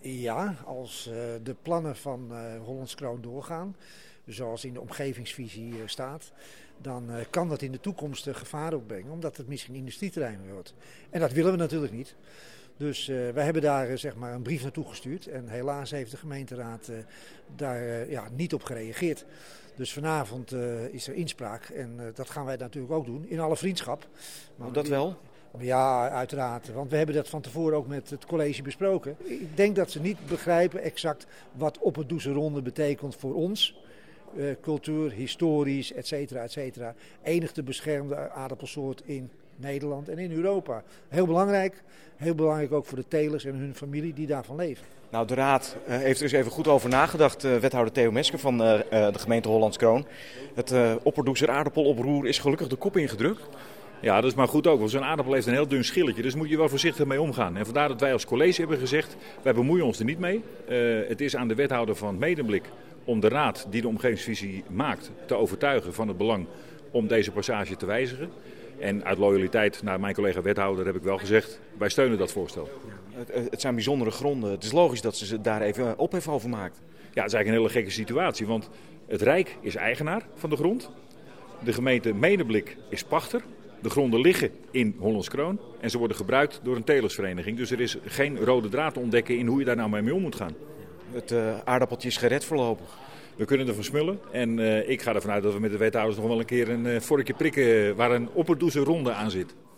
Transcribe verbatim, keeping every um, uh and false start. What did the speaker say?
Ja, als uh, de plannen van uh, Hollands Kroon doorgaan, zoals in de omgevingsvisie uh, staat, dan uh, kan dat in de toekomst uh, gevaar opbrengen, omdat het misschien industrieterrein wordt. En dat willen we natuurlijk niet. Dus uh, wij hebben daar uh, zeg maar een brief naartoe gestuurd en helaas heeft de gemeenteraad uh, daar uh, ja, niet op gereageerd. Dus vanavond uh, is er inspraak en uh, dat gaan wij natuurlijk ook doen, in alle vriendschap. Maar dat wel? Ja, uiteraard. Want we hebben dat van tevoren ook met het college besproken. Ik denk dat ze niet begrijpen exact wat op het Doeze Ronde betekent voor ons. Uh, cultuur, historisch, et cetera, et cetera. Enig te beschermde aardappelsoort in Nederland en in Europa. Heel belangrijk. Heel belangrijk ook voor de telers en hun familie die daarvan leven. Nou, de raad uh, heeft er eens even goed over nagedacht. Uh, wethouder Theo Mesker van uh, uh, de gemeente Hollands Kroon. Het uh, Opperdoezer aardappeloproer is gelukkig de kop ingedrukt. Ja, dat is maar goed ook, want zo'n aardappel heeft een heel dun schilletje. Dus moet je wel voorzichtig mee omgaan. En vandaar dat wij als college hebben gezegd, wij bemoeien ons er niet mee. Uh, het is aan de wethouder van Medemblik om de raad die de omgevingsvisie maakt te overtuigen van het belang om deze passage te wijzigen. En uit loyaliteit naar mijn collega wethouder heb ik wel gezegd, wij steunen dat voorstel. Ja, het, het zijn bijzondere gronden. Het is logisch dat ze daar even ophef over maakt. Ja, het is eigenlijk een hele gekke situatie, want het Rijk is eigenaar van de grond. De gemeente Medemblik is pachter. De gronden liggen in Hollands Kroon en ze worden gebruikt door een telersvereniging. Dus er is geen rode draad te ontdekken in hoe je daar nou mee om moet gaan. Het uh, aardappeltje is gered voorlopig. We kunnen ervan smullen en uh, ik ga ervan uit dat we met de wethouders nog wel een keer een uh, vorkje prikken waar een Opperdoezer Ronde aan zit.